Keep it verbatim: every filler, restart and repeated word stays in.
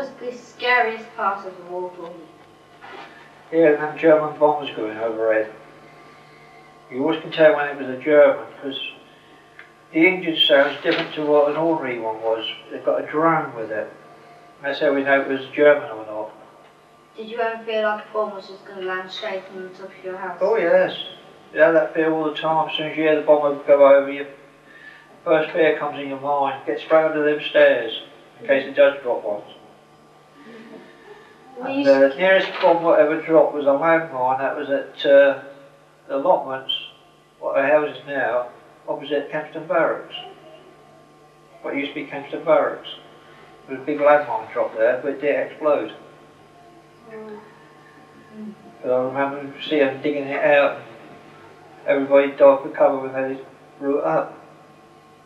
was the scariest part of the war for you? Yeah, and them German bombs going overhead. You always can tell when it was a German, because the engine sounds different to what an ordinary one was. They've got a drone with it. That's how we know it was German or not. Did you ever feel like a bomb was just going to land straight on the top of your house? Oh yes. You have that fear all the time. As soon as you hear the bomb go over you, first fear comes in your mind. Get straight under them stairs, in case it does drop once. And the uh, nearest bomb that ever dropped was a landmine. That was at uh, the allotments, what our house is now, opposite Kempston Barracks. What used to be Kempston Barracks. There was a big landmine dropped there, but it did explode. Mm. But I remember seeing them digging it out, and everybody dived for cover when they blew it up.